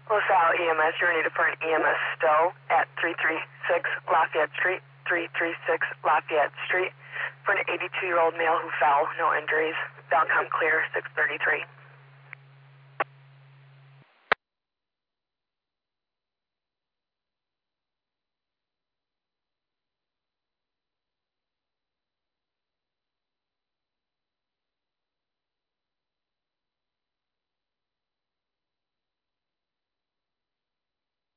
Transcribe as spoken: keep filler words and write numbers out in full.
LaSalle E M S, you're needed for an E M S stow at three three six Lafayette Street, three three six Lafayette Street, for an eighty-two-year-old male who fell, no injuries. Downtown clear, six thirty-three.